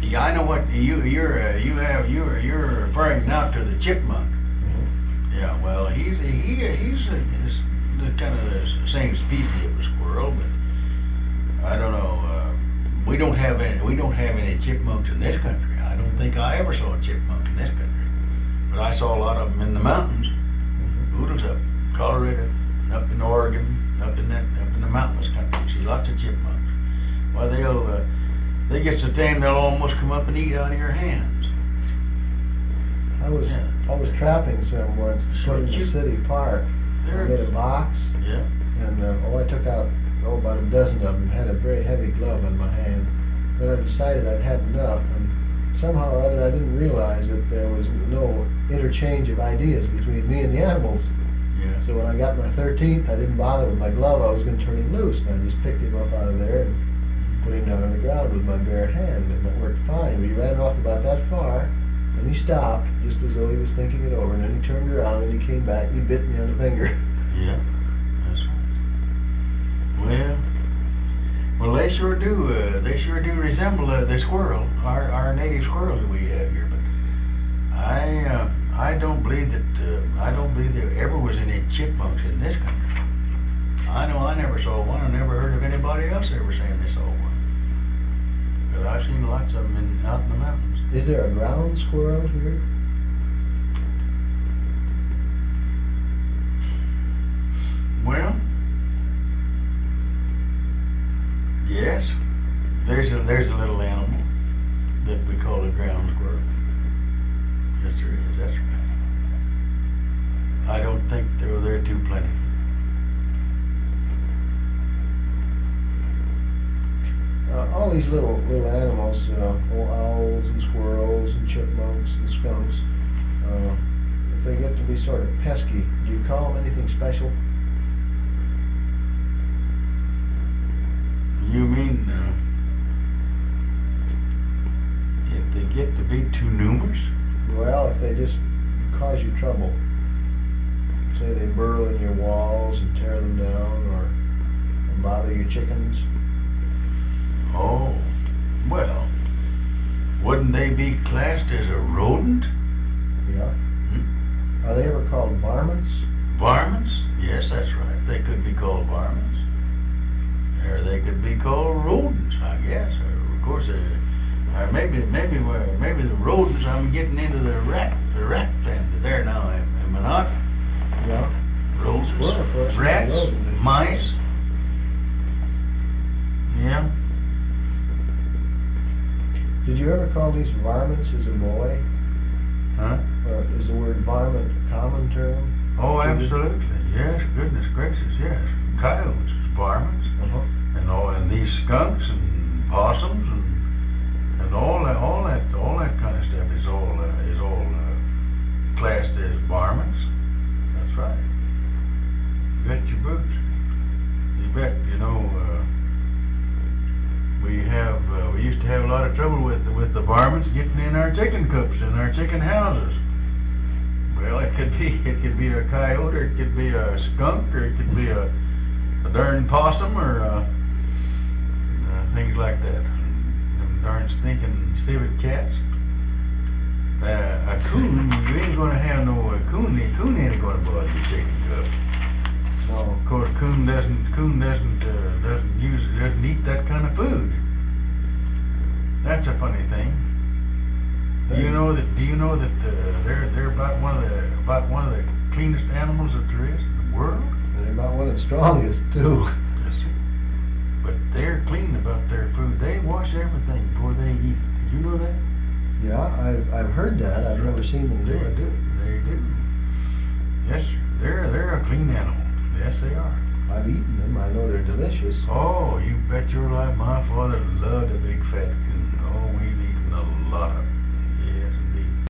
Yeah, I know what you're referring now to the chipmunk. Yeah, well, he's the kind of the same species of a squirrel, but I don't know. We don't have any chipmunks in this country. I don't think I ever saw a chipmunk in this country, but I saw a lot of them in the mountains. Oodles up, Colorado, up in Oregon, up in the mountainous country. You see lots of chipmunks. Well, they get so tame they'll almost come up and eat out of your hands. I was trapping some once in the city park. I made a box. Yeah. And I took out about a dozen of them. Had a very heavy glove in my hand. Then I decided I'd had enough, and somehow or other I didn't realize that there was no interchange of ideas between me and the animals. Yeah. So when I got my 13th, I didn't bother with my glove. I was going to turn him loose, and I just picked him up out of there and put him down on the ground with my bare hand, and it worked fine. But he ran off about that far, and he stopped, just as though he was thinking it over, and then he turned around and he came back and he bit me on the finger. Yeah, that's right. Well, they sure do. They sure do resemble the squirrel, our native squirrels that we have here. But I don't believe there ever was any chipmunks in this country. I know I never saw one. I never heard of anybody else ever saying they saw one. But I've seen lots of them out in the mountains. Is there a ground squirrel here? Well, yes. There's a little animal that we call a ground squirrel. Yes, there is. That's right. I don't think they're too plentiful. All these little animals, owls and squirrels and chipmunks and skunks, if they get to be sort of pesky, do you call them anything special? You mean if they get to be too numerous? Well, if they just cause you trouble. Say they burrow in your walls and tear them down, or bother your chickens. Oh, well, wouldn't they be classed as a rodent? Yeah. Are they ever called varmints? Varmints? Yes, that's right. They could be called varmints. Or they could be called rodents, I guess. Or of course, or maybe the rodents. I'm getting into the rat family there now. Am I not? Yeah. Rodents, Squirrel, of course, rats, is a rodent. mice. Yeah. Did you ever call these varmints as a boy? Huh? Or is the word varmint a common term? Oh, absolutely. Yes. Goodness gracious, yes. Coyotes, varmints. Uh-huh. And these skunks and possums and all that kind of stuff is all classed as varmints. That's right. You bet your boots. You bet. We used to have a lot of trouble with the varmints getting in our chicken coops and our chicken houses. Well, it could be a coyote, or it could be a skunk, or it could be a darn possum, or things like that. Them darn stinking civet cats. A coon, you ain't gonna have no coon. A coon ain't gonna bother your chicken coop. No. Of course, coon doesn't eat that kind of food. That's a funny thing. Do you know that they're about one of the cleanest animals that there is in the world? They're about one of the strongest, too. Yes, sir. But they're clean about their food. They wash everything before they eat it. Did you know that? Yeah, I've heard that. I've never seen them do They it. do. They do. Yes, sir. They're a clean animal. Yes, they are. I've eaten them. I know they're delicious. Oh, you bet your life, my father loved a big fat coon. Oh, we've eaten a lot of